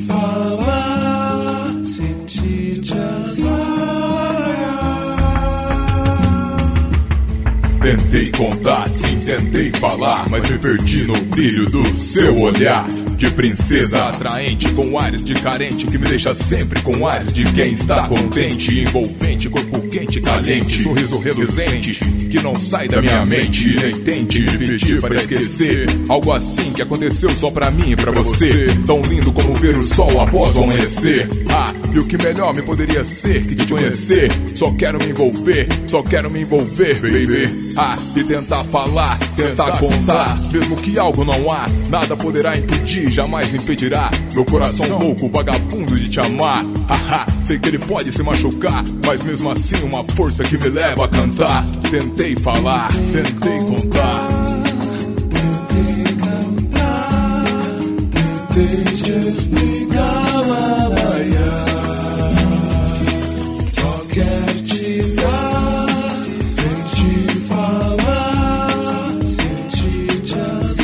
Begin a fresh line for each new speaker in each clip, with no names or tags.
falar, sentir just
Tentei contar, sim, tentei falar, mas me perdi no brilho do seu olhar. De princesa atraente, com ares de carente, que me deixa sempre com ares de quem está contente. Envolvente, corpo quente, caliente, sorriso reluzente, que não sai da minha mente. Nem tente pedir para esquecer algo assim que aconteceu só pra mim e pra você. Tão lindo como ver o sol após o amanhecer. Ah, e o que melhor me poderia ser que te conhecer. Só quero me envolver, baby. Ah, e tentar falar, tentar contar, mesmo que algo não há, nada poderá impedir, jamais impedirá meu coração louco, vagabundo de te amar. Haha, sei que ele pode se machucar, mas mesmo assim uma força que me leva a cantar. Tentei falar, tentei contar,
tentei te explicar, só quero te dar, sentir falar, sentir just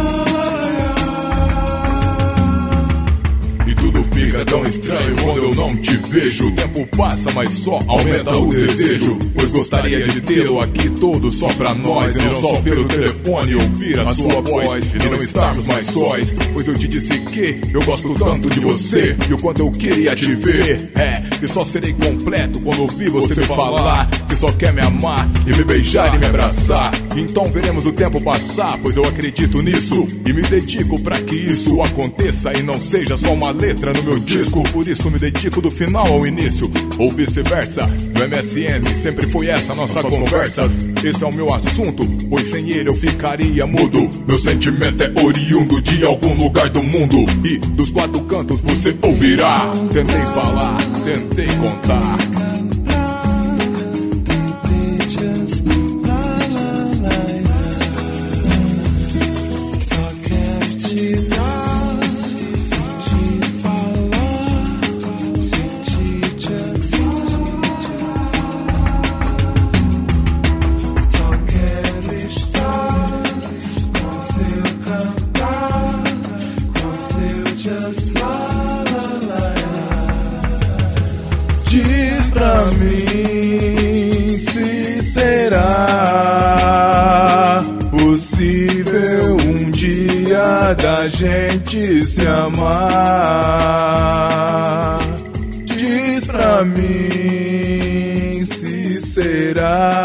e tudo fica tão estranho quando eu não te vejo. O tempo passa, mas só aumenta o desejo, pois gostaria de tê-lo aqui todo só pra nós, e não só pelo telefone ouvir a sua voz, e não estarmos mais sós. Pois eu te disse que eu gosto tanto de você, e o quanto eu queria te ver. É, que só serei completo quando ouvir você falar que só quer me amar e me beijar e me abraçar. Então veremos o tempo passar, pois eu acredito nisso e me dedico pra que isso aconteça e não seja só uma letra no meu disco. Por isso me dedico do final ao início, ou vice-versa. No MSN sempre foi essa nossa conversa. Esse é o meu assunto, pois sem ele eu ficaria mudo. Meu sentimento é oriundo de algum lugar do mundo, e dos quatro cantos você ouvirá. Tentei falar, tentei contar,
diz pra mim se será possível um dia da gente se amar. Diz pra mim se será